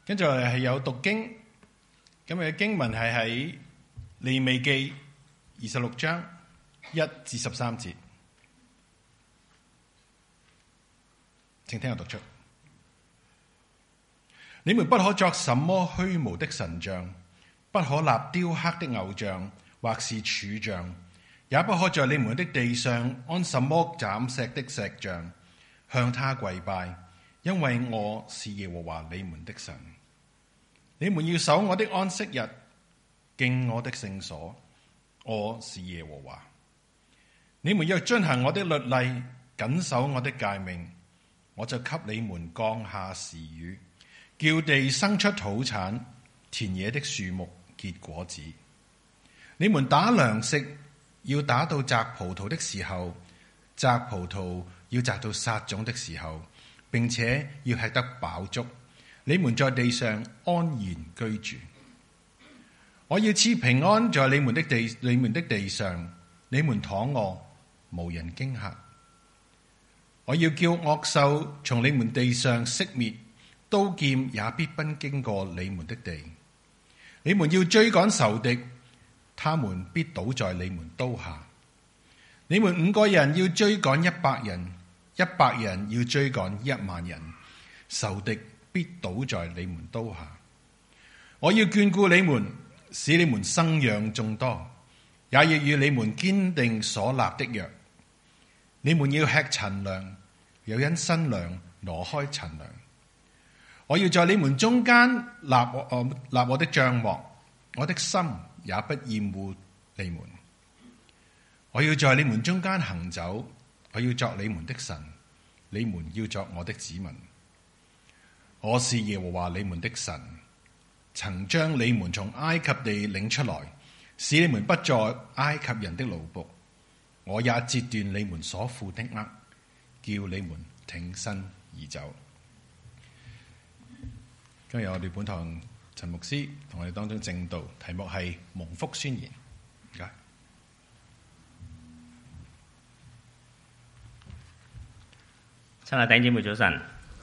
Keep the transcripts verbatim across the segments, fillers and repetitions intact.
跟住係有讀經，今日嘅經文係喺利未記二十六章一至十三節，請聽我讀出。你們不可作什麼虛無的神像，不可立雕刻的偶像，或是柱像，也不可在你們的地上安什麼斬石的石像，向他跪拜，因為我是耶和華你們的神。你們要守我的安息日，敬我的聖所，我是耶和華。你們要遵行我的律例，謹守我的誡命，我就給你們降下時雨，叫地生出土產，田野的樹木結果子。你們打糧食要打到摘葡萄的時候，摘葡萄要摘到撒種的時候，並且要吃得飽足。你們在地上安然居住。我要賜平安在你們的地，你們的地上，你們躺臥，無人驚嚇。我要叫惡獸從你們地上熄滅，刀劍也必不經過你們的地。你們要追趕仇敵，他們必倒在你們刀下。你們五個人要追趕一百人，一百人要追趕一萬人，仇敵必倒在你們刀下。我要眷顧你們，使你們生養眾多，也要與你們堅定所立的約。你們要吃陳糧，又因新糧挪開陳糧。我要在你們中間立我、呃、立我的帳幕，我的心也不厭惡你們。我要在你們中間行走，我要作你們的神，你們要作我的子民。我是耶和華你們的神，曾將你們從埃及地領出來，使你們不作埃及人的奴僕。我也截斷你們所負的軛，叫你們挺身而走。今日我哋本堂陳牧師同我哋當中證道，題目係蒙福宣言。唔該。 親愛弟兄姊妹早晨，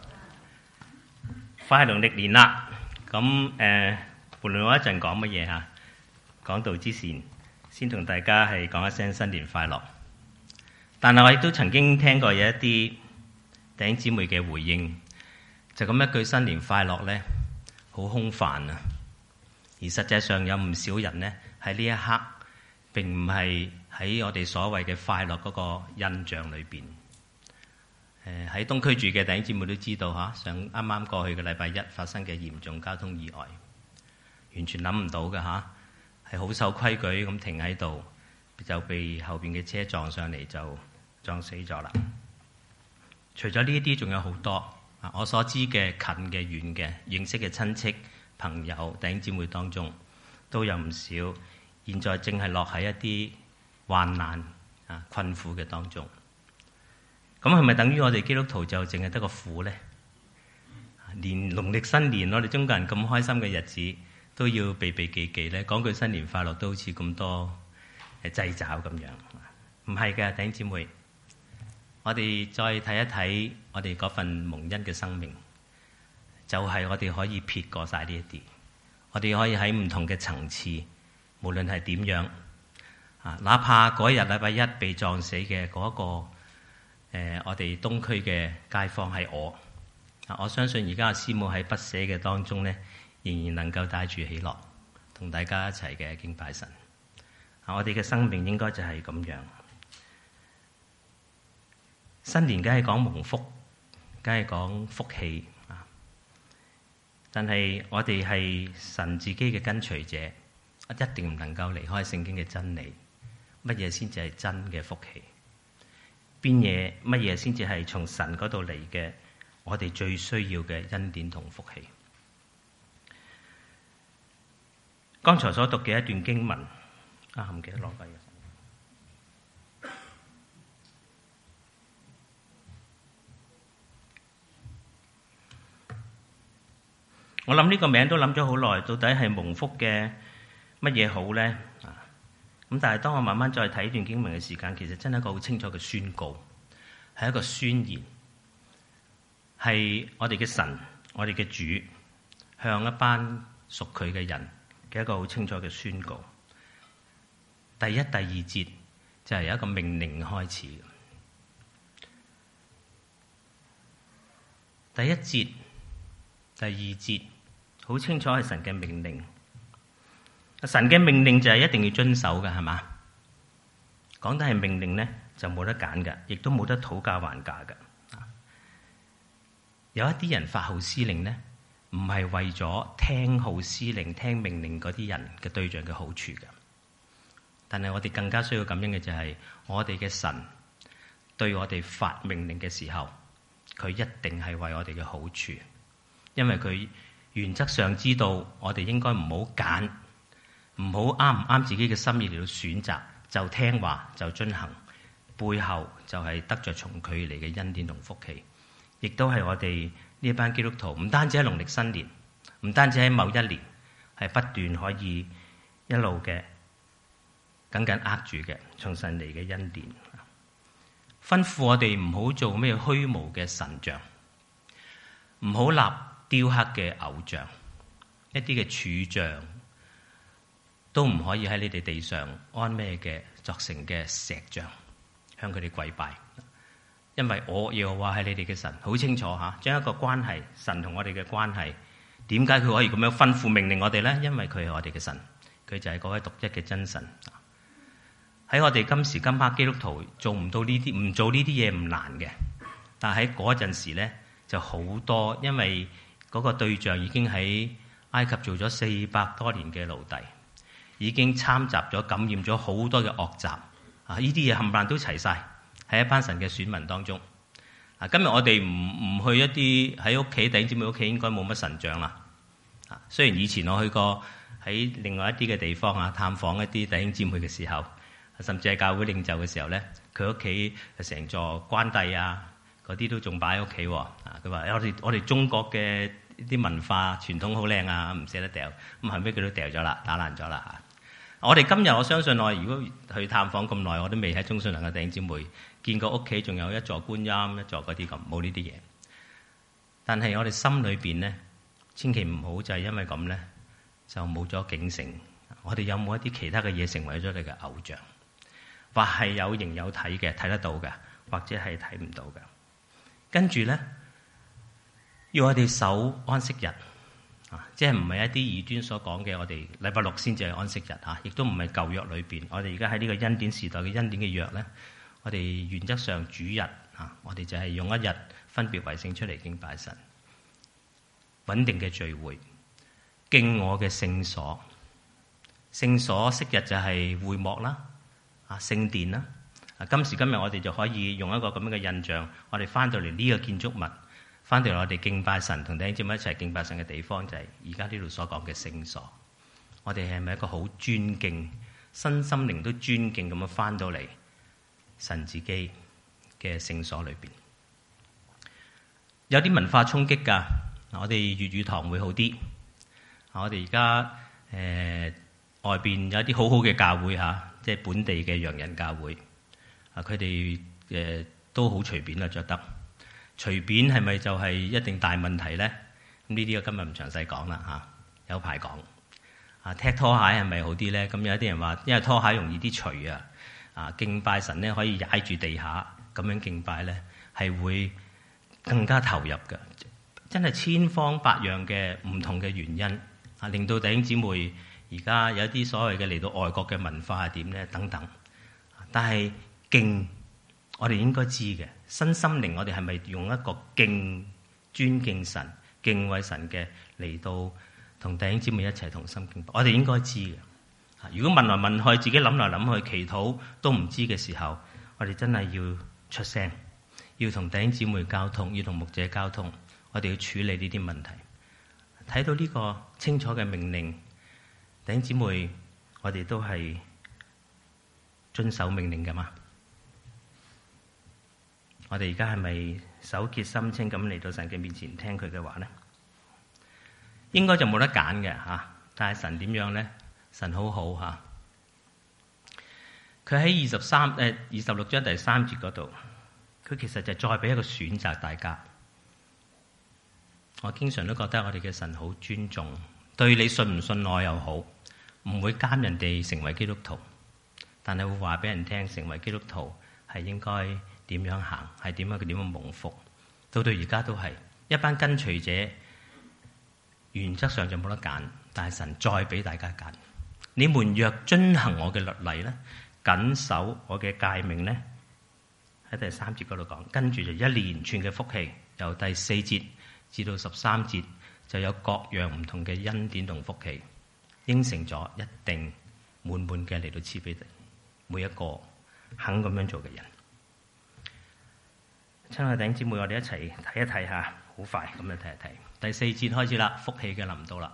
快係農曆年啦。咁誒，無論我一陣講乜嘢嚇，講道之前先同大家係講一聲新年快樂。但係我亦都曾經聽過有一啲弟兄姊妹嘅回應，就咁一句新年快樂呢，好空泛啊！而實際上有唔少人呢，喺呢一刻並唔係喺我哋所謂嘅快樂嗰個印象裏邊。誒喺東區住嘅弟兄姊妹都知道嚇，上啱啱過去嘅禮拜一發生嘅嚴重交通意外，完全諗唔到嘅嚇，係好守規矩咁停喺度，就被後邊嘅車撞上嚟就撞死咗啦。除咗呢一啲，仲有好多啊！我所知嘅近嘅、遠嘅、認識嘅親戚、朋友、弟兄姊妹當中，都有唔少現在正係落喺一啲患難啊、困苦嘅當中。咁係咪等於我哋基督徒就淨係得個苦呢？連農曆新年，我哋中國人咁開心嘅日子都要避避忌忌呢？講句新年快樂都好似咁多誒掣肘咁樣，唔係嘅，弟兄姊妹。我哋再睇一睇我哋嗰份蒙恩嘅生命，就係、是、我哋可以撇過晒呢一啲，我哋可以喺唔同嘅層次，無論係點樣啊，哪怕嗰日禮拜一被撞死嘅嗰、那個。誒、呃，我哋東區嘅街坊係我，啊，我相信而家阿師母喺不捨嘅當中呢，仍然能夠帶住喜樂，同大家一齊嘅敬拜神。啊，我哋嘅生命應該就係咁樣。新年梗係講蒙福，梗係講福氣啊！但係我哋係神自己嘅跟隨者，一定唔能夠離開聖經嘅真理。乜嘢先至係真嘅福氣？邊嘢乜嘢先至係從神嗰度嚟嘅？我哋最需要嘅恩典同福氣。剛才所讀嘅一段經文，啊，唔記得攞返嘅。我諗呢個名都諗咗好耐，到底係蒙福嘅乜嘢好呢？啊！咁但係當我慢慢再睇段經文嘅時間，其實真係一個好清楚嘅宣告，係一個宣言，係我哋嘅神，我哋嘅主， 向一班屬佢嘅人嘅一個好清楚嘅宣告。第一、第二節就係由一個命令開始嘅。第一節、第二節好清楚係神嘅命令。神嘅命令就係一定要遵守嘅，係嘛？講得係命令呢，就冇得揀嘅，亦都冇得討價還價嘅。有一啲人發號施令呢，唔係為咗聽號施令、聽命令嗰啲人嘅對象嘅好處嘅。但係我哋更加需要感恩嘅就係我哋嘅神對我哋發命令嘅時候，佢一定係為我哋嘅好處，因為佢原則上知道我哋應該唔好揀，唔好啱唔啱自己嘅心意嚟到選擇，就聽話就遵行，背後就係得着從佢嚟嘅恩典同福氣，亦都係我哋呢班基督徒唔單止喺農曆新年，唔單止喺某一年，係不斷可以一路嘅緊緊握住嘅從神嚟嘅恩典，吩咐我哋唔好做咩虛無嘅神像，唔好立雕刻嘅偶像，一啲嘅柱像都唔可以喺你哋地上安咩嘅作成嘅石像，向佢哋跪拜。因為我耶和華係你哋嘅神，好清楚吓，將一個關係，神同我哋嘅關係，點解佢可以咁樣吩咐命令我哋呢？因為佢係我哋嘅神，佢就係嗰位獨一嘅真神。喺我哋今時今刻基督徒做唔到呢啲，唔做呢啲嘢唔難嘅，但係喺嗰陣時呢就好多，因為嗰個對象已經喺埃及做咗四百多年嘅奴隸，已經參雜咗、感染咗好多嘅惡習啊！呢啲嘢冚唪唥都齊晒喺一班神嘅選民當中。啊，今日我哋唔唔去一啲喺屋企弟兄姊妹屋企應該冇乜神像啦。啊，雖然以前我去過喺另外一啲嘅地方啊，探訪一啲弟兄姊妹嘅時候，甚至係教會領袖嘅時候咧，佢屋企成座關帝啊，嗰啲都仲擺喺屋企喎。啊，佢話我哋我哋中國嘅啲文化傳統好靚啊，唔捨得掉。咁後尾佢都掉咗啦，打爛咗啦嚇。我哋今日我相信我如果去探訪咁耐，我都未喺中信能嘅弟兄姊妹見過屋企仲有一座觀音，一座嗰啲咁，冇呢啲嘢。但係我哋心裏邊咧，千祈唔好就係因為咁咧，就冇咗警醒。我哋有冇一啲其他嘅嘢成為咗你嘅偶像？或係有形有體嘅，睇得到嘅，或者係睇唔到嘅。跟住咧，要我哋守安息日啊，即係唔係一啲異端所講嘅，我哋禮拜六先至係安息日啊，亦都唔係舊約裏邊。我哋而家喺呢個恩典時代嘅恩典嘅約咧，我哋原則上主日啊，我哋就係用一日分別為聖出嚟敬拜神，穩定嘅聚會，敬我嘅聖所，聖所昔日就係會幕啦。啊，聖殿啦！啊，今時今日我哋就可以用一個咁樣嘅印象，我哋翻到嚟呢個建築物，翻到嚟我哋敬拜神同弟兄姊妹一齊敬拜神嘅地方，就係而家呢度所講嘅聖所。我哋係咪一個好尊敬、身心靈都尊敬咁樣翻到嚟神自己嘅聖所裏邊？有啲文化衝擊㗎，我哋粵語堂會好啲。我哋而家誒外邊有啲好好嘅教會嚇。即係本地嘅洋人教會，啊，佢哋誒都好隨便啦，着得隨便係咪就係一定大問題咧？咁呢啲我今日唔詳細講啦嚇，有排講。啊，踢拖鞋係咪好啲咧？咁有啲人話，因為拖鞋容易啲除啊，啊敬拜神咧可以踩住地下咁樣敬拜咧，係會更加投入嘅。真係千方百樣嘅唔同嘅原因啊，令到弟兄姊妹。而家有啲所謂嘅嚟到外國嘅文化係點咧？等等，但係敬，我哋應該知嘅身心靈，我哋係咪用一個敬、尊敬神、敬畏神嘅嚟到同弟兄姊妹一齊同心敬拜？我哋應該知嘅。如果問來問去，自己諗來諗去，祈禱都唔知嘅時候，我哋真係要出聲，要同弟兄姊妹交通，要同牧者交通，我哋要處理呢啲問題。睇到呢個清楚嘅命令。弟兄姊妹，我哋都係遵守命令㗎嘛？我哋而家係咪手潔心清咁嚟到神嘅面前聽佢嘅話咧？應該就冇得揀嘅嚇。但係神點樣咧？神好好嚇。佢喺二十三誒二十六章第三節嗰度，佢其實就再俾一個選擇大家。 我經常都覺得我哋嘅神好尊重，對你信唔信我又好，唔會監人哋成為基督徒，但係會話俾人聽成為基督徒係應該點樣行，係點樣佢點樣蒙福。到到而家都係一班跟隨者，原則上就冇得揀，但係神再俾大家揀。你們若遵行我嘅律例咧，謹守我嘅誡命咧，喺第三節嗰度講，跟住就一連串嘅福氣，由第四節至到十三節就有各樣唔同嘅恩典同福氣，應承咗一定滿滿嘅嚟到賜俾每一個肯咁樣做嘅人。親愛弟兄姊妹，我哋一齊睇一睇下，好快咁樣睇一睇。第四節開始啦，福氣嘅臨到啦。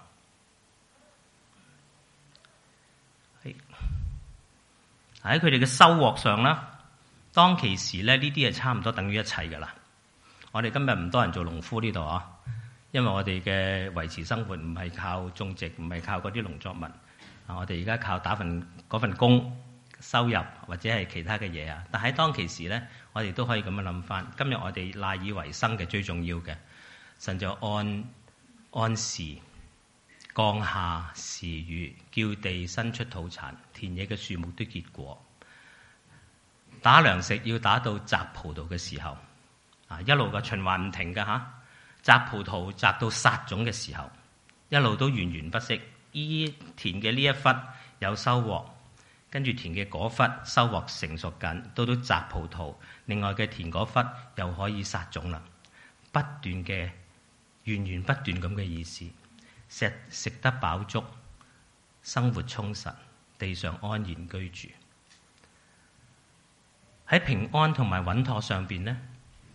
喺佢哋嘅收穫上啦，當其時咧，呢啲係差唔多等於一切噶啦。我哋今日唔多人做農夫呢度啊，因為我哋嘅維持生活唔係靠種植，唔係靠嗰啲農作物啊，我哋而家靠打份嗰份工收入或者係其他嘅嘢啊。但喺當其時咧，我哋都可以咁樣諗翻，今日我哋賴以為生嘅最重要嘅，神就按按時降下時雨，叫地生出土產，田野嘅樹木都結果。打糧食要打到摘葡萄嘅時候，啊一路嘅循環唔停嘅嚇，摘葡萄摘到撒種嘅時候，一路都源源不息。依田嘅呢一忽有收穫，跟住田嘅嗰忽收穫成熟緊，到到摘葡萄，另外嘅田嗰忽又可以撒種啦，不斷嘅源源不斷咁嘅意思。食食得飽足，生活充實，地上安然居住。喺平安同埋穩妥上邊呢，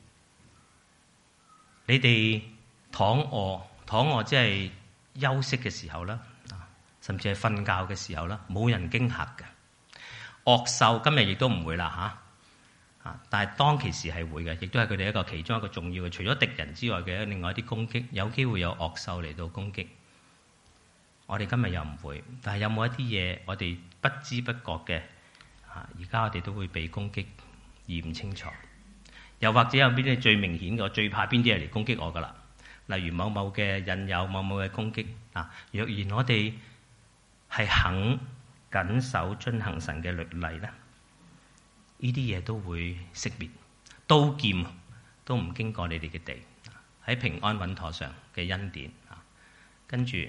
你哋躺臥躺臥即係休息嘅時候啦，甚至係瞓覺嘅時候啦，冇人驚嚇嘅。惡獸今日亦都唔會啦嚇，啊！但係當其時係會嘅，亦都係佢哋一個其中一個重要嘅，除咗敵人之外嘅另外一啲攻擊，有機會有惡獸嚟到攻擊。我哋今日又唔會，但係有冇一啲嘢我哋不知不覺嘅啊？而家我哋都會被攻擊而唔清楚。又或者有邊啲最明顯嘅，我最怕邊啲人嚟攻擊我噶啦？例如某某嘅引誘、某某嘅攻擊啊！若然我哋係肯謹守遵行神嘅律例咧，呢啲嘢都會熄滅，刀劍都唔經過你哋嘅地，喺平安穩妥上嘅恩典啊，跟住。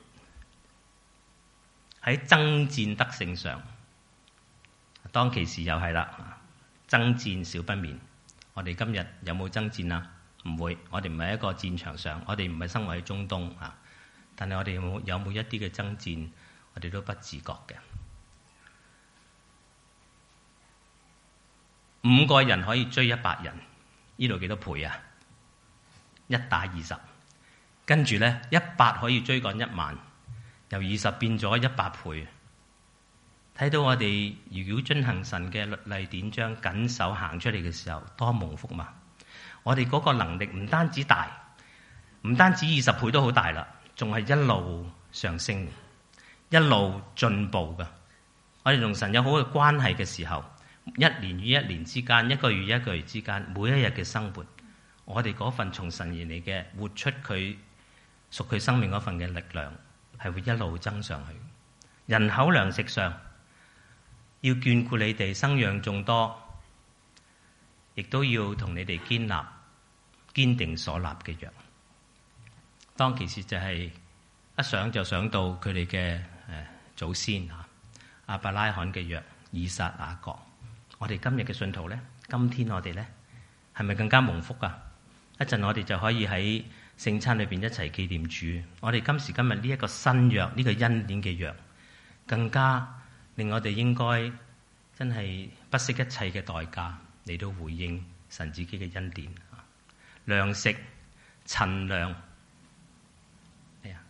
喺爭戰得勝上，當其時又係啦，爭戰少不免。我哋今日有冇爭戰啊？唔會，我哋唔係一個戰場上，我哋唔係生活喺中東啊。但係我哋有冇有冇一啲嘅爭戰，我哋都不自覺嘅。五個人可以追一百人，呢度幾多倍啊？一打二十，跟住咧一百可以追趕一萬。由二十變咗一百倍，睇到我哋如果遵行神嘅律例典章，緊守行出嚟嘅時候，多蒙福嘛！我哋嗰個能力唔單止大，唔單止二十倍都好大啦，仲係一路上升，一路進步㗎。我哋同神有好嘅關係嘅時候，一年與一年之間，一個月與一個月之間，每一日嘅生活，我哋嗰份從神而嚟嘅活出佢屬佢生命嗰份嘅力量，係會一路增上去。人口糧食上要眷顧你哋，生養眾多，亦都要同你哋建立堅定所立嘅約。當其時就係一想就想到佢哋嘅誒祖先啊，亞伯拉罕嘅約，以撒、雅各。我哋今日嘅信徒咧，今天我哋咧係咪更加蒙福啊？一陣我哋就可以喺聖餐裏邊一齊紀念主。我哋今時今日呢一個新約，呢個恩典嘅約，更加令我哋應該真係不惜一切嘅代價嚟到回應神自己嘅恩典。糧食陳糧，哎呀，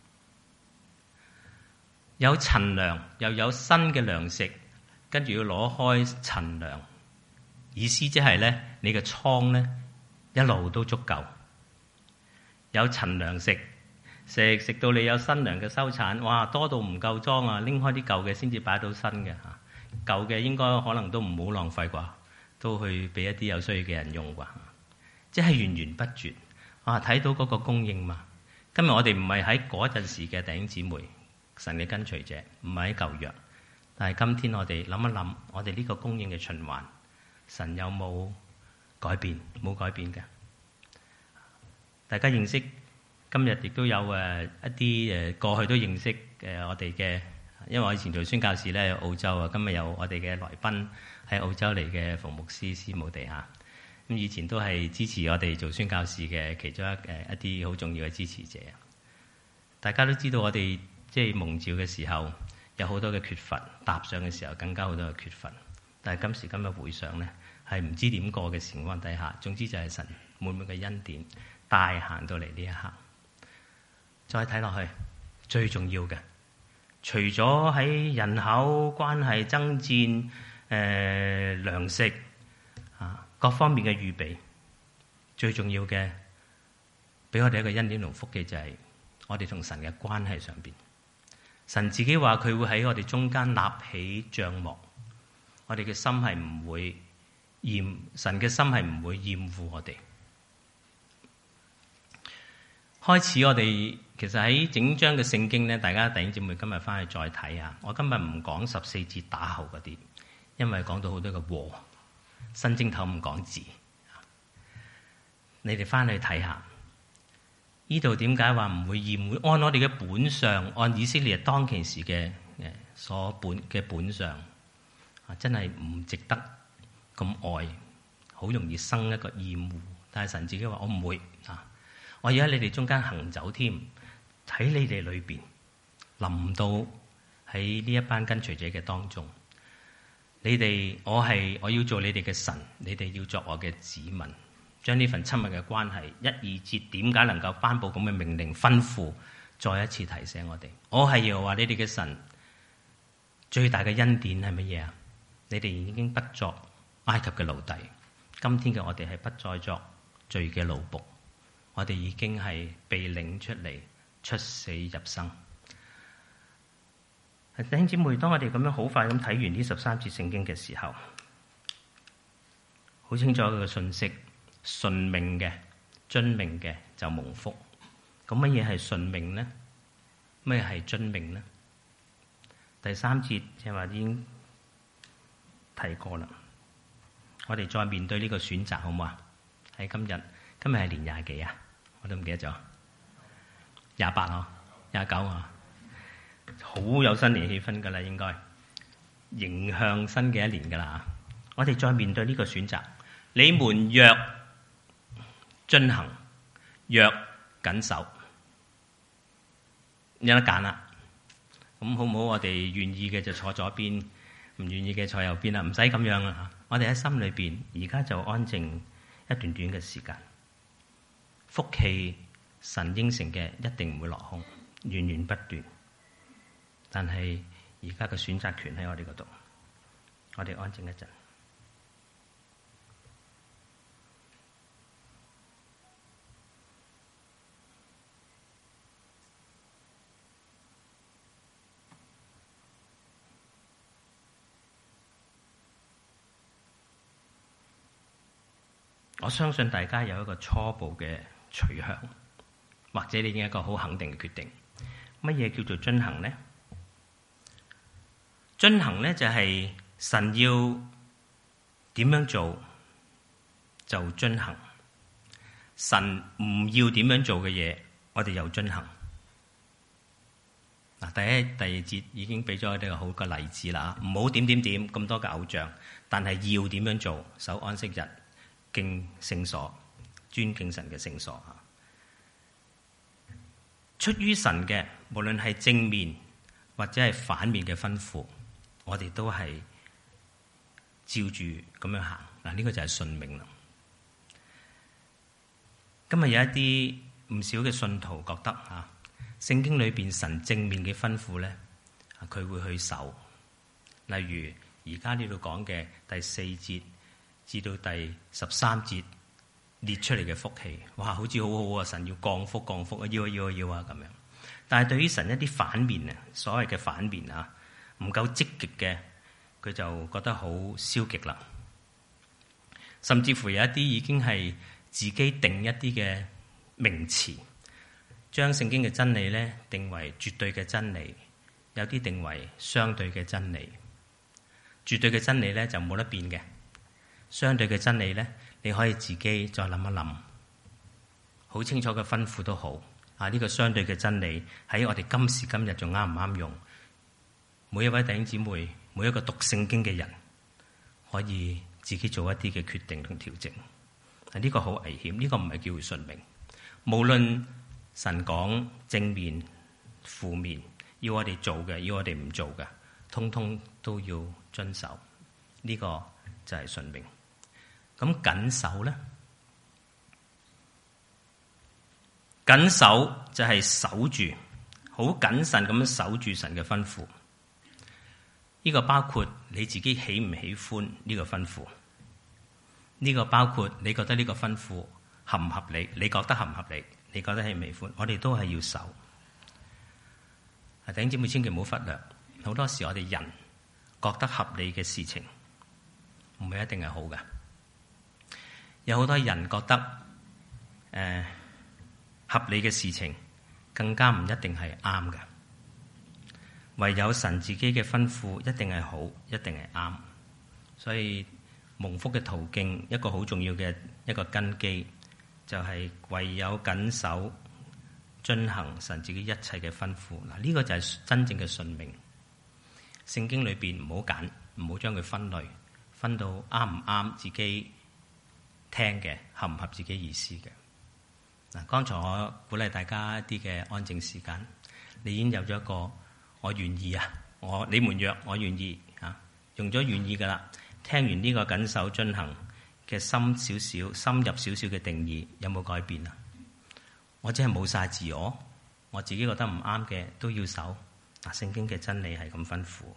有陳糧又有新嘅糧食，跟住要攞開陳糧，意思即係咧，你嘅倉咧一路都足夠。有陳糧食，食食到你有新糧嘅收產，哇，多到唔夠裝啊！拎開啲舊嘅先至擺到新嘅嚇，舊嘅應該可能都唔好浪費啩，都去俾一啲有需要嘅人用啩。即係源源不絕， 啊，睇到嗰個供應嘛。今日我哋唔係喺嗰陣時嘅弟兄姊妹，神嘅跟隨者，唔係喺舊約，但係今天我哋諗一諗，我哋呢個供應嘅循環，神有冇改變？冇改變嘅。大家認識今日亦都有誒一啲誒過去都認識誒我哋嘅，因為我以前做宣教士咧，澳洲啊，今日有我哋嘅來賓喺澳洲嚟嘅馮牧師師母地下。咁以前都係支持我哋做宣教士嘅其中一誒一啲好重要嘅支持者。大家都知道我哋即係蒙召嘅時候有好多嘅缺乏，踏上嘅時候更加好多嘅缺乏。但係今時今日回想呢，係唔知點過嘅情況底下，總之就係神滿滿嘅恩典帶行到嚟呢一刻。再睇落去，最重要嘅，除咗喺人口關係爭戰、誒、呃、糧食啊各方面嘅預備，最重要嘅，俾我哋一個恩典同福氣就係我哋同神嘅關係上邊。神自己話佢會喺我哋中間立起帳幕，我哋嘅心係唔會厭，神嘅心係唔會厭惡我哋。開始我哋其實喺整章嘅聖經咧，大家弟兄姊妹今日翻去再睇下。我今日唔講十四節打後嗰啲，因為講到好多嘅禍，新正頭唔講字。你哋翻去睇下，呢度點解話唔會厭惡？按我哋嘅本相，按以色列當其時嘅誒所本嘅本相，啊，真係唔值得咁愛，好容易生一個厭惡。但係神自己話：我唔會啊！我要喺你哋中間行走添，喺你哋裏邊臨到喺呢一班跟隨者嘅當中，你哋我係我要做你哋嘅神，你哋要作我嘅子民，將呢份親密嘅關係一二節點解能夠頒布咁嘅命令吩咐，再一次提醒我哋，我係要話你哋嘅神，最大嘅恩典係乜嘢啊？你哋已經不作埃及嘅奴隸，今天嘅我哋係不再作罪嘅奴僕。我哋已經係被領出嚟，出死入生。弟兄姊妹，當我哋咁樣好快咁睇完呢十三節聖經嘅時候，好清楚佢嘅信息：順命嘅、遵命嘅就蒙福。咁乜嘢係順命呢？乜嘢係遵命呢？第三節即係話已經提過啦。我哋再面對呢個選擇，好唔好啊？喺今日，今日係年廿幾啊？我都唔記得咗，廿八啊，廿九啊，好有新年氣氛噶啦，應該迎向新嘅一年噶啦。我哋再面對呢個選擇，你們若遵行，若謹守，有得揀啦。咁好唔好？我哋願意嘅就坐左邊，唔願意嘅坐右邊啦，唔使咁樣啦。我哋喺心裏邊，而家就安靜一段短嘅時間。福氣神應承嘅一定唔會落空，源源不斷。但係而家嘅選擇權喺我哋嗰度，我哋安靜一陣。我相信大家有一個初步嘅取向，或者你已經有一個好肯定嘅決定。乜嘢叫做遵行呢？遵行呢，就係神要點樣做就遵行，神唔要點樣做嘅嘢，我哋又遵行。嗱，第一、第二節已經俾咗我哋個好嘅例子啦，唔好點點點咁多嘅偶像，但係要點樣做？守安息日，敬聖所，尊敬神嘅聖所。出於神嘅，無論係正面或者係反面嘅吩咐，我哋都係照住咁樣行。嗱，呢個就係順命啦。今日有一啲唔少嘅信徒覺得啊，聖經裏邊神正面嘅吩咐咧，佢會去守。例如而家呢度講嘅第四節至到第十三節列出嚟嘅福氣，哇，好似好好啊！神要降福降福啊，要啊要啊要啊咁樣。但係對於神一啲反面啊，所謂嘅反面啊，唔夠積極嘅，佢就覺得好消極啦。甚至乎有一啲已經係自己定一啲嘅名詞，將聖經嘅真理呢定為絕對嘅真理，有啲定為相對嘅真理。絕對嘅真理呢就冇得變嘅，相對嘅真理呢你可以自己再諗一諗，好清楚嘅吩咐都好。啊，呢個相對嘅真理喺我哋今時今日仲啱唔啱用？每一位弟兄姊妹，每一個讀聖經嘅人，可以自己做一啲嘅決定同調整。啊，呢個好危險，呢個唔係叫順命。無論神講正面、負面，要我哋做嘅，要我哋唔做嘅，通通都要遵守。呢個就係順命。咁謹守呢？謹守就係守住，好謹慎咁樣守住神嘅吩咐。呢個包括你自己喜唔喜歡呢個吩咐，呢個包括你覺得呢個吩咐合唔合理，你覺得合唔合理，你覺得喜唔喜歡，我哋都係要守。啊，弟兄姊妹千祈唔好忽略，好多時我哋人覺得合理嘅事情唔係一定係好嘅，有好多人覺得誒、呃、合理嘅事情更加唔一定係啱嘅。唯有神自己嘅吩咐一定係好，一定係啱。所以蒙福嘅途徑，一個好重要嘅一個根基，就係唯有謹守遵行神自己一切嘅吩咐。嗱，呢個就係真正嘅順命。聖經裏邊唔好揀，唔好將佢分類，分到啱唔啱自己聽嘅，合唔合自己意思嘅。嗱，剛才我鼓勵大家一啲嘅安靜時間，你已經有咗一個我願意啊！我你們若我願意啊，用咗願意噶啦。聽完呢個謹守遵行嘅深少少、深入少少嘅定義，有冇改變啊？我真係冇晒自我，我自己覺得唔啱嘅都要守。嗱，聖經嘅真理係咁吩咐。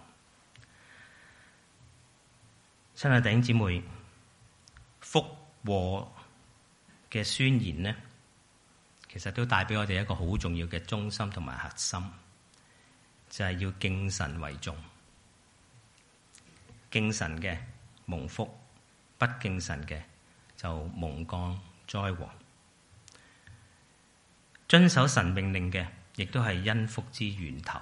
親愛弟兄姊妹，福禍嘅宣言呢，其實都帶俾我哋一個好重要嘅中心同埋核心。就係要敬神為重，敬神嘅蒙福，不敬神嘅就蒙降災禍。遵守神命令嘅，亦都係恩福之源頭。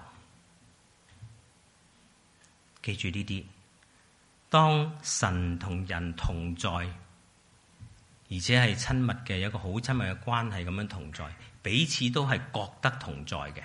記住呢啲，當神同人同在，而且係親密嘅，有一個好親密嘅關係咁樣同在，彼此都係覺得同在嘅。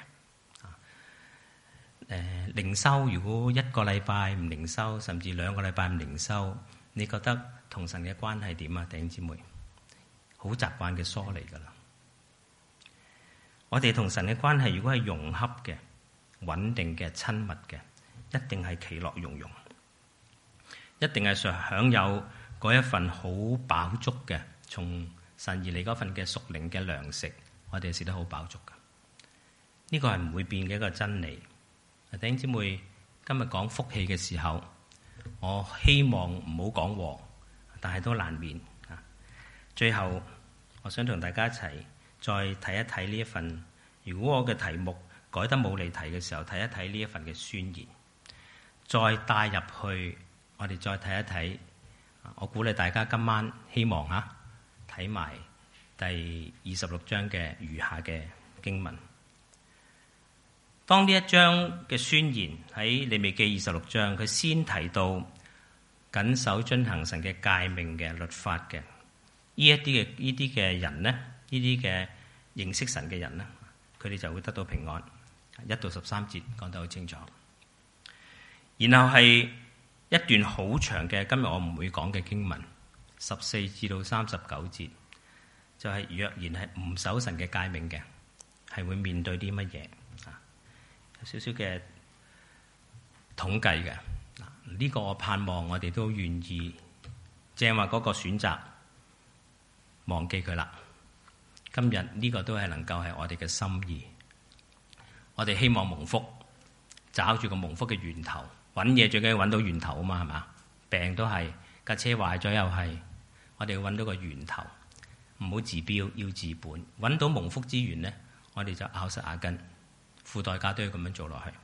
誒，靈修如果一個禮拜唔靈修，甚至兩個禮拜唔靈修，你覺得同神嘅關係點啊？弟兄姊妹，好習慣嘅疏離噶啦。我哋同神嘅關係如果係融洽嘅、穩定嘅、親密嘅，一定係其樂融融，一定係想享有嗰一份好飽足嘅從神而嚟嗰份嘅屬靈嘅糧食，我哋食得好飽足噶。呢個係唔會變嘅一個真理。弟兄姊妹，今日講福氣嘅時候，我希望唔好講禍，但係都難免啊。最後，我想同大家一齊再睇一睇呢一份。如果我嘅題目改得冇離題嘅時候，睇一睇呢一份嘅宣言，再帶入去，我哋再睇一睇。我鼓勵大家今晚希望吓睇埋第二十六章嘅餘下嘅經文。當呢一章嘅宣言喺利未記二十六章，佢先提到謹守遵行神嘅誡命嘅律法嘅呢一啲嘅呢啲嘅人呢，呢啲嘅認識神嘅人呢，佢哋就會得到平安。一到十三節講得好清楚，然後係一段好長嘅，今日我唔會講嘅經文，十四至到三十九節，就係、是、若然係唔守神嘅誡命嘅，係會面對啲乜嘢？少少嘅統計嘅，呢、這個我盼望我哋都願意，正話嗰個選擇忘記佢啦。今日呢個都係能夠係我哋嘅心意，我哋希望蒙福，找住個蒙福嘅源頭，揾嘢最緊要揾到源頭啊嘛，係嘛？病都係，架車壞咗又係，我哋要揾到個源頭，唔好治標，要治本，揾到蒙福之源呢，我哋就咬實牙根。付代價都要咁樣做落去。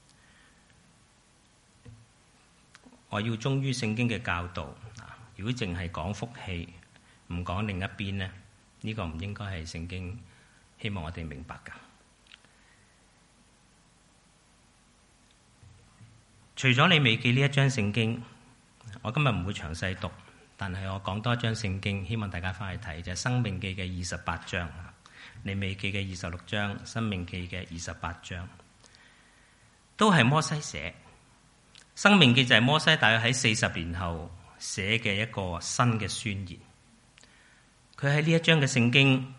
我要忠於聖經嘅教導。如果淨係講福氣，唔講另一邊呢， 呢個唔應該係聖經希望我哋明白㗎。除咗利未記呢一章聖經，我今日唔會詳細讀，但係我講多一章聖經，希望大家翻去睇，就係、是、申命記嘅二十八章，利未記嘅二十六章，申命記嘅二十八章，都係摩西寫。申命記就係摩西大約喺四十年後寫嘅一個新嘅宣言。佢喺呢一章嘅聖經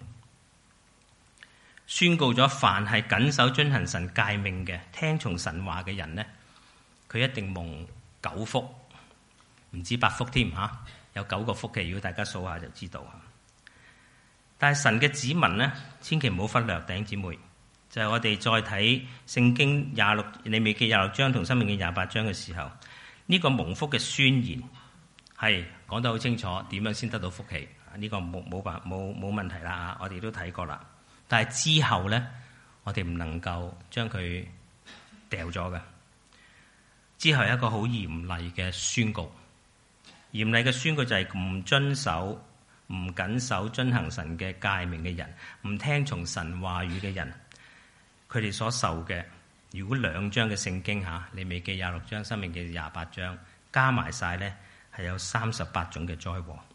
宣告咗，凡係謹守遵行神誡命嘅、聽從神話嘅人呢，佢一定蒙九福，唔止八福添吓，有九個福嘅。如果大家數下就知道。但係神嘅子民呢，千祈唔好忽略，弟兄姊妹，就係、是、我哋再睇聖經廿六利未記廿六章同申命記廿八章嘅時候，呢、這個蒙福嘅宣言係講得好清楚，點樣先得到福氣？呢、這個冇冇辦冇冇問題啦，我哋都睇過啦。但係之後呢，我哋唔能夠將佢掉咗嘅。之後係一個好嚴厲嘅宣告，嚴厲嘅宣告就係唔遵守、唔謹守、遵行神嘅誡命嘅人，唔聽從神話語嘅人，佢哋所受嘅，如果兩章嘅聖經嚇，利未記廿六章、申命記廿八章加埋晒呢，係有三十八種嘅災禍，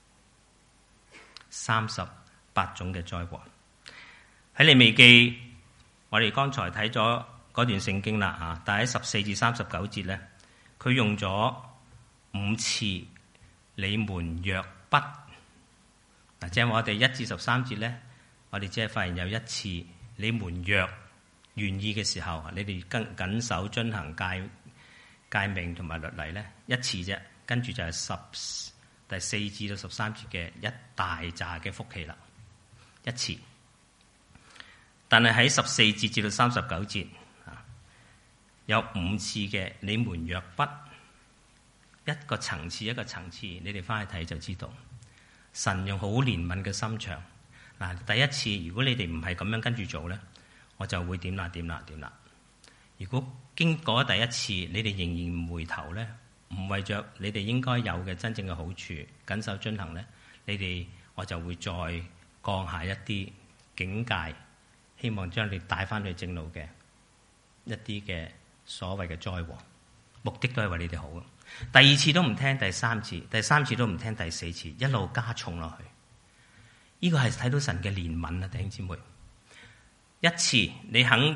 三十八種嘅災禍。喺利未記，我哋剛才睇咗嗰段聖經啦嚇，但係喺十四至三十九節咧，佢用咗五次你們若不嗱，即係我哋一至十三節咧，我哋只係發現有一次你們若願意嘅時候，你哋跟緊守遵行誡誡命同埋律例咧，一次啫，跟住就係十第四至到十三節嘅一大紮嘅福氣啦，一次。但係喺十四節至到三十九節。有五次嘅你們若不，一個層次一個層次，你哋翻去睇就知道。神用好憐憫嘅心腸。嗱，第一次如果你哋唔係咁樣跟住做呢，我就會點啦點啦點啦。如果經過第一次，你哋仍然唔回頭呢，唔為着你哋應該有嘅真正嘅好處謹守遵行呢，你哋我就會再降下一啲警戒，希望將你帶翻去正路嘅一啲嘅所謂嘅災禍，目的都係為你哋好。第二次都唔聽，第三次，第三次都唔聽，第四次一路加重落去。呢、這個係睇到神嘅憐憫啊，弟兄姊妹。一次你肯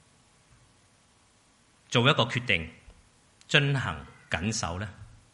做一個決定，遵行謹守咧，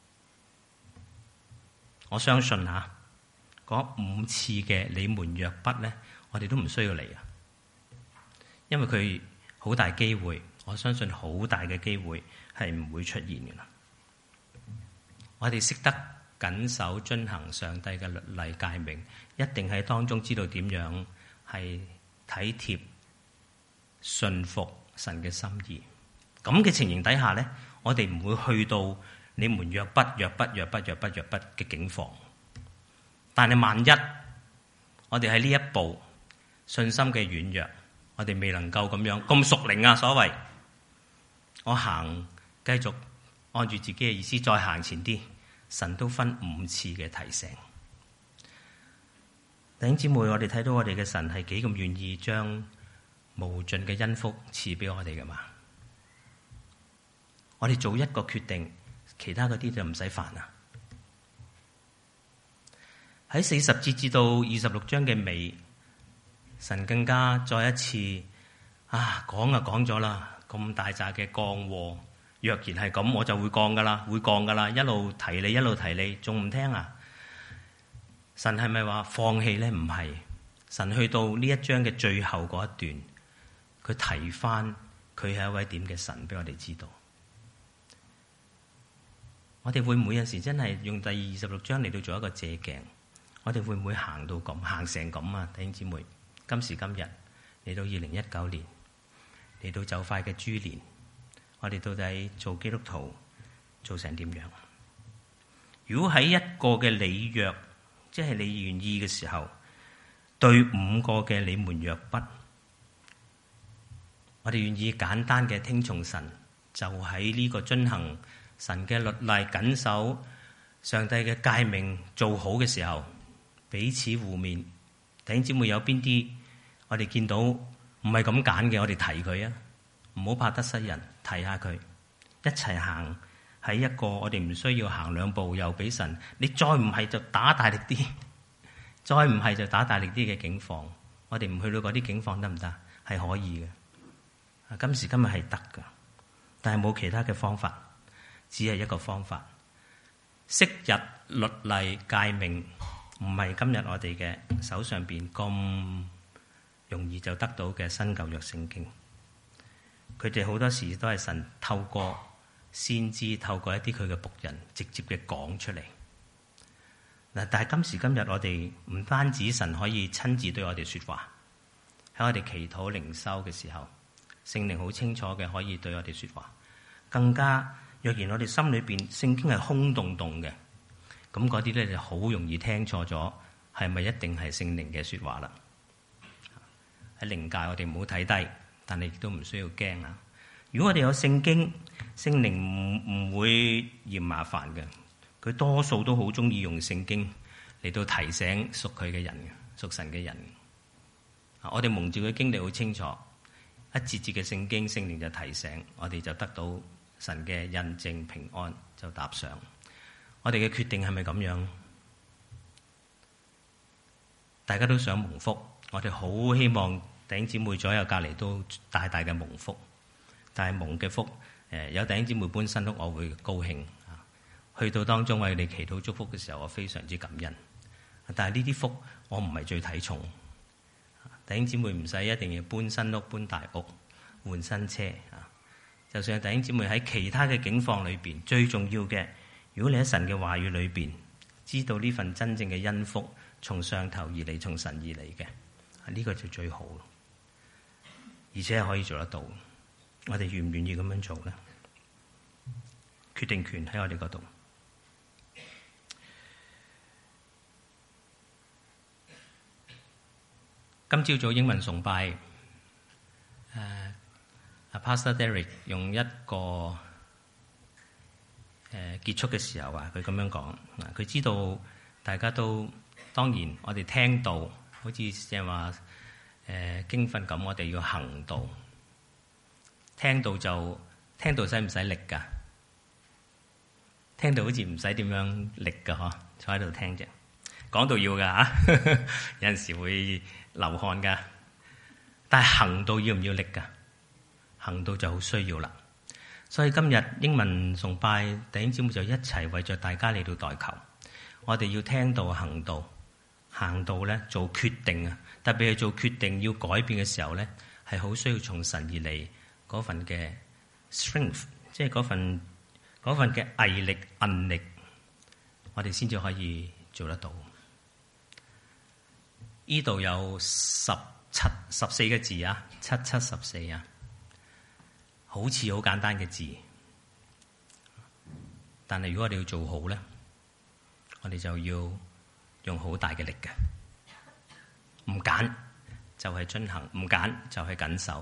我相信吓嗰五次嘅你們若不咧，我哋都唔需要嚟啊，因為佢好大機會。我相信好大嘅機會係唔會出現嘅啦。我哋識得謹守遵行上帝嘅律例誡命，一定喺當中知道點樣係體貼順服神嘅心意。咁嘅情形底下呢，我哋唔會去到你們若不若不若不若不若不嘅境況。但係萬一我哋喺呢一步信心嘅軟弱，我哋未能夠咁樣咁屬靈啊，所謂。我行繼續按住自己嘅意思再行前啲，神都分五次嘅提醒。弟兄姊妹，我哋睇到我哋嘅神係幾咁願意將無盡嘅恩福賜俾我哋噶嘛？我哋做一個決定，其他嗰啲就唔使煩啦。喺四十節至到二十六章嘅尾，神更加再一次啊講啊講咗啦。咁大扎嘅降禍，若然係咁，我就會降噶啦，會降噶啦，一路提你，一路提你，仲唔聽啊？神係咪話放棄呢？唔係，神去到呢一章嘅最後嗰一段，佢提翻佢係一位點嘅神俾我哋知道。我哋會唔會有時真係用第二十六章嚟到做一個借鏡？我哋會唔會行到咁，行成咁啊？弟兄姊妹，今時今日嚟到二零一九年。嚟到就快嘅豬年，我哋到底做基督徒做成點樣？如果喺一個嘅你若，即係你願意嘅時候，對五個嘅你們若不，我哋願意簡單嘅聽從神，就喺呢個遵行神嘅律例、謹守上帝嘅誡命做好嘅時候，彼此互勉， 弟兄姊妹有邊啲我哋見到唔係咁揀嘅，我哋提佢啊，唔好怕得失人，提下佢，一齊行喺一個我哋唔需要行兩步又俾神，你再唔係就打大力啲，再唔係就打大力啲嘅境況，我哋唔去到嗰啲境況得唔得？係可以嘅，今時今日係得㗎，但係冇其他嘅方法，只係一個方法。昔日律例誡命唔係今日我哋嘅手上邊咁容易就得到嘅新舊約聖經，佢哋好多時都係神透過先知，透過一啲佢嘅僕人直接嘅講出嚟。嗱，但係今時今日我哋唔單止神可以親自對我哋說話，喺我哋祈禱靈修嘅時候，聖靈好清楚嘅可以對我哋說話，更加若然我哋心裏邊聖經係空洞洞嘅，咁嗰啲咧就好容易聽錯咗，係咪一定係聖靈嘅說話啦？喺靈界我哋唔好睇低，但係亦都唔需要驚啊！如果我哋有聖經，聖靈唔唔會嫌麻煩嘅，佢多數都好中意用聖經嚟到提醒屬佢嘅人，屬神嘅人。我哋蒙住佢經歷好清楚，一節節嘅聖經，聖靈就提醒我哋，就得到神嘅印證平安，就踏上。我哋嘅決定係咪咁樣？大家都想蒙福，我哋好希望弟兄姊妹左右隔離都大大嘅蒙福。但係蒙嘅福，誒有弟兄姊妹搬新屋，我會高興啊！去到當中為你祈禱祝福嘅時候，我非常之感恩。但係呢啲福我唔係最睇重。弟兄姊妹唔使一定要搬新屋、搬大屋、換新車啊！就算係弟兄姊妹喺其他嘅境況裏邊，最重要嘅，如果你喺神嘅話語裏邊，知道呢份真正嘅恩福從上頭而嚟，從神而嚟嘅，呢個就最好，而且係可以做得到。我哋願唔願意咁樣做呢？決定權喺我哋嗰度。今朝早英文崇拜，誒、呃、Pastor Derek 用一個誒、呃、結束嘅時候啊，佢咁樣講，嗱，佢知道大家都當然，我哋聽到好似即係話誒經訓咁，我哋要行道。聽到就聽到，使唔使力㗎？聽到好似唔使點樣力㗎，嗬，坐喺度聽啫。講到要㗎嚇，有陣時會流汗㗎。但係行道要唔要力㗎？行道就好需要啦。所以今日英文崇拜弟兄姊妹就一齊為著大家嚟到代求。我哋要聽道行道，行道咧做決定啊！特別係做決定要改變嘅時候咧，係好需要從神而嚟。嗰份嘅 strength， 即係嗰份嗰份嘅毅力、韌力，我哋先至可以做得到。呢度有十七十四個字啊，七七十四啊，好似好簡單嘅字，但係如果我哋要做好咧，我哋就要用好大嘅力嘅。唔揀就係遵行，唔揀就係緊守。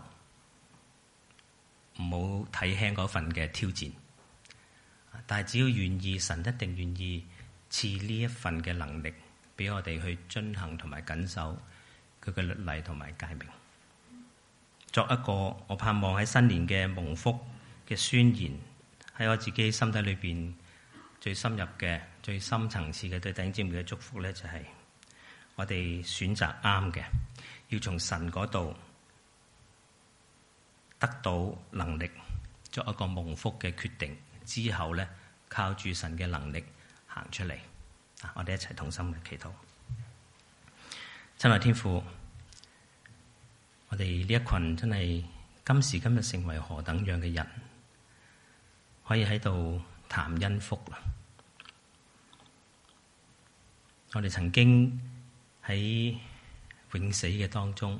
唔好睇輕嗰份嘅挑戰，但係只要願意，神一定願意賜呢一份嘅能力俾我哋去遵行同埋謹守佢嘅律例同埋誡命，作一個我盼望喺新年嘅蒙福嘅宣言，喺我自己心底裏邊最深入嘅、最深層次嘅對弟兄姊妹嘅祝福咧，就係我哋選擇啱嘅，要從神嗰度得到能力，作一個蒙福嘅決定之後咧，靠住神嘅能力行出嚟。啊，我哋一齊同心嘅祈禱。親愛天父，我哋呢一群真係今時今日成為何等樣嘅人，可以喺度談恩福啦。我哋曾經喺永死嘅當中，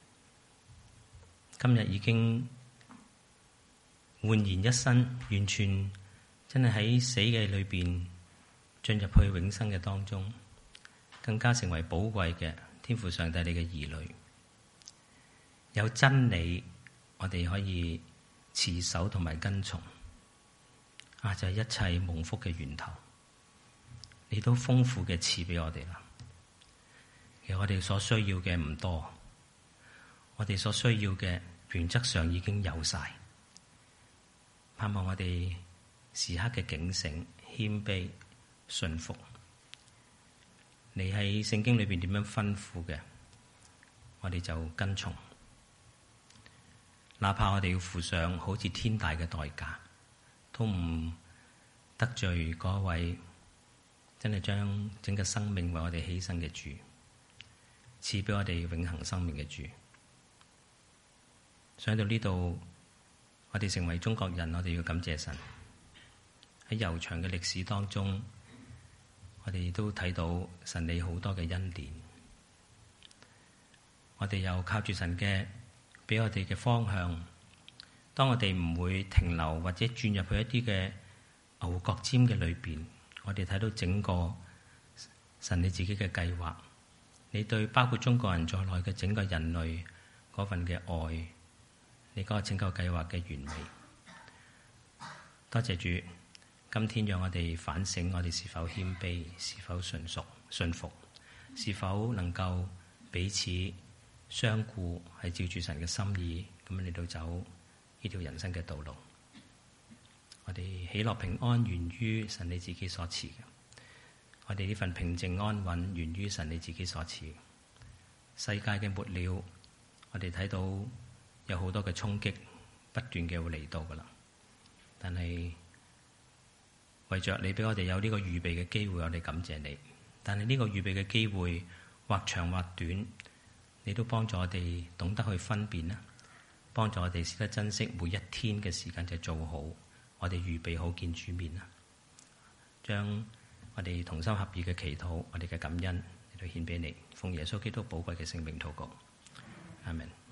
今日已經煥然一新，完全真係喺死嘅裏邊進入去永生嘅當中，更加成為寶貴嘅天父上帝你嘅兒女。有真理，我哋可以持守同埋跟從，啊，就係一切蒙福嘅源頭，你都豐富嘅賜俾我哋啦。 其實我哋所需要嘅唔多，我哋所需要嘅原則上已經有晒。盼望我哋時刻嘅警醒、謙卑、順服。你喺聖經裏邊點樣吩咐嘅，我哋就跟從。哪怕我哋要付上好似天大嘅代價，都唔得罪嗰位真係將整個生命為我哋犧牲嘅主，賜俾我哋永恆生命嘅主。上到呢度，我哋成為中國人，我哋要感謝神。喺悠長嘅歷史當中，我哋都睇到神你好多嘅恩典。我哋又靠住神嘅俾我哋嘅方向，當我哋唔會停留或者轉入去一啲嘅牛角尖嘅裏邊，我哋睇到整個神你自己嘅計劃，你對包括中國人在內嘅整個人類嗰份嘅愛，你嗰個拯救計劃嘅完美。多謝主，今天讓我哋反省我哋是否謙卑，是否順熟順服，是否能夠彼此相顧，係照住神嘅心意咁嚟到走呢條人生嘅道路。我哋喜樂平安源於神你自己所賜嘅，我哋呢份平靜安穩源於神你自己所賜。世界嘅末了，我哋睇到有好多嘅衝擊不斷嘅會嚟到噶啦，但係為着你俾我哋有呢個預備嘅機會，我哋感謝你。但係呢個預備嘅機會或長或短，你都幫助我哋懂得去分辨啦，幫助我哋識得珍惜每一天嘅時間，就做好我哋預備好見主面啦。將我哋同心合意嘅祈禱，我哋嘅感恩嚟到獻俾你，奉耶穌基督寶貴嘅聖名禱告，阿們。